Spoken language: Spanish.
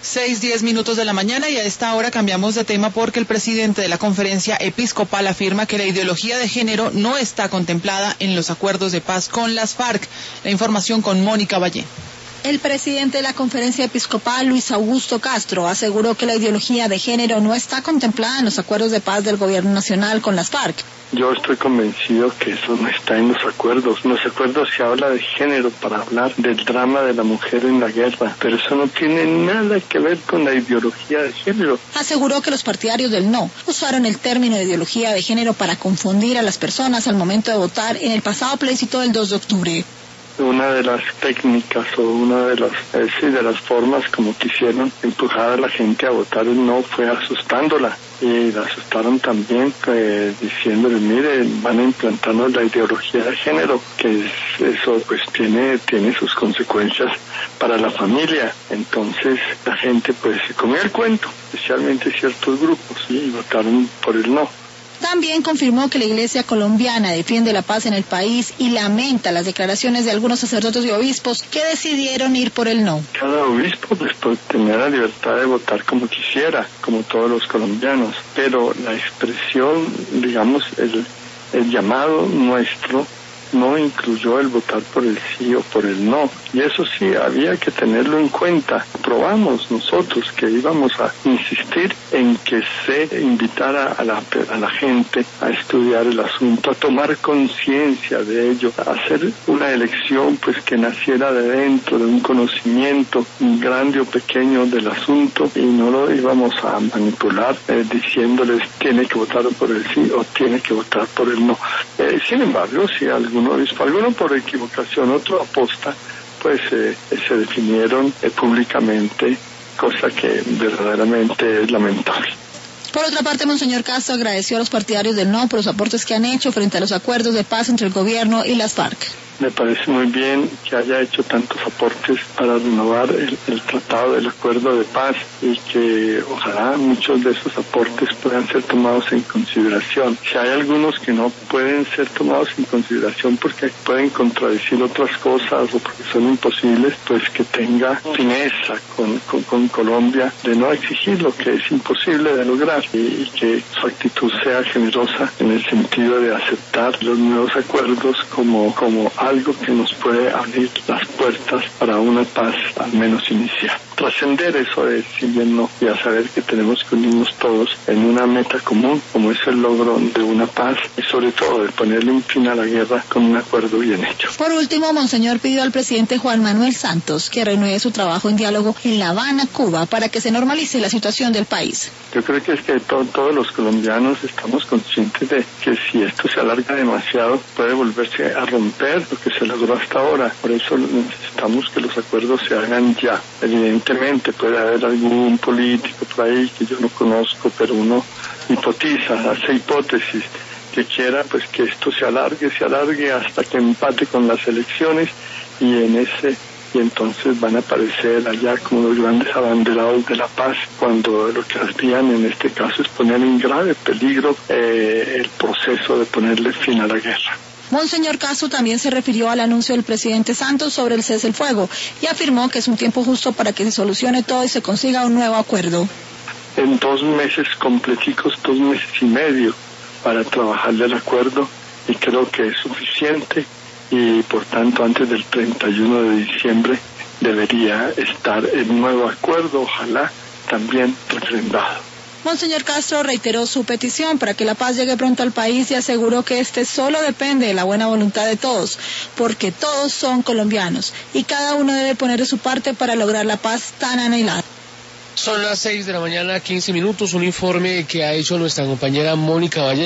6:10 de la mañana y a esta hora cambiamos de tema porque el presidente de la Conferencia Episcopal afirma que la ideología de género no está contemplada en los acuerdos de paz con las FARC. La información con Mónica Valle. El presidente de la Conferencia Episcopal, Luis Augusto Castro, aseguró que la ideología de género no está contemplada en los acuerdos de paz del gobierno nacional con las FARC. Yo estoy convencido que eso no está en los acuerdos. En los acuerdos se habla de género para hablar del drama de la mujer en la guerra, pero eso no tiene nada que ver con la ideología de género. Aseguró que los partidarios del no usaron el término de ideología de género para confundir a las personas al momento de votar en el pasado plebiscito del 2 de octubre. Una de las técnicas o una de las formas como quisieron empujar a la gente a votar el no fue asustándola. Y la asustaron también diciéndole, mire, van a implantarnos la ideología de género, que eso pues tiene sus consecuencias para la familia. Entonces la gente pues se comió el cuento, especialmente ciertos grupos, y votaron por el no. También confirmó que la Iglesia colombiana defiende la paz en el país y lamenta las declaraciones de algunos sacerdotes y obispos que decidieron ir por el no. Cada obispo pues tenía la libertad de votar como quisiera, como todos los colombianos, pero la expresión, digamos, el llamado nuestro no incluyó el votar por el sí o por el no, y eso sí había que tenerlo en cuenta. Probamos nosotros que íbamos a insistir en que se invitara a la gente a estudiar el asunto, a tomar conciencia de ello, a hacer una elección pues que naciera de dentro de un conocimiento grande o pequeño del asunto, y no lo íbamos a manipular diciéndoles tiene que votar por el sí o tiene que votar por el no. Sin embargo, si alguno por equivocación, otro aposta, pues se definieron públicamente, cosa que verdaderamente es lamentable. Por otra parte, Monseñor Castro agradeció a los partidarios del no por los aportes que han hecho frente a los acuerdos de paz entre el gobierno y las FARC. Me parece muy bien que haya hecho tantos aportes para renovar el tratado del acuerdo de paz, y que ojalá muchos de esos aportes puedan ser tomados en consideración. Si hay algunos que no pueden ser tomados en consideración porque pueden contradecir otras cosas o porque son imposibles, pues que tenga fineza con Colombia de no exigir lo que es imposible de lograr, y que su actitud sea generosa en el sentido de aceptar los nuevos acuerdos como algo que nos puede abrir las puertas para una paz al menos inicial. Trascender eso de sí bien no, y a saber que tenemos que unirnos todos en una meta común, como es el logro de una paz, y sobre todo de ponerle un fin a la guerra con un acuerdo bien hecho. Por último, Monseñor pidió al presidente Juan Manuel Santos que renueve su trabajo en diálogo en La Habana, Cuba, para que se normalice la situación del país. Yo creo que es que todos los colombianos estamos conscientes de que si esto se alarga demasiado puede volverse a romper lo que se logró hasta ahora. Por eso necesitamos que los acuerdos se hagan ya. Evidentemente puede haber algún político por ahí que yo no conozco, pero uno hipotiza, hace hipótesis, que quiera pues que esto se alargue hasta que empate con las elecciones, y entonces van a aparecer allá como los grandes abanderados de la paz, cuando lo que hacían en este caso es poner en grave peligro el proceso de ponerle fin a la guerra. Monseñor Castro también se refirió al anuncio del presidente Santos sobre el cese el fuego y afirmó que es un tiempo justo para que se solucione todo y se consiga un nuevo acuerdo. En 2 meses completicos, 2 meses y medio para trabajarle el acuerdo, y creo que es suficiente, y por tanto antes del 31 de diciembre debería estar el nuevo acuerdo, ojalá también refrendado. Monseñor Castro reiteró su petición para que la paz llegue pronto al país y aseguró que solo depende de la buena voluntad de todos, porque todos son colombianos y cada uno debe poner de su parte para lograr la paz tan anhelada. Son las 6:15 a.m, un informe que ha hecho nuestra compañera Mónica Valle.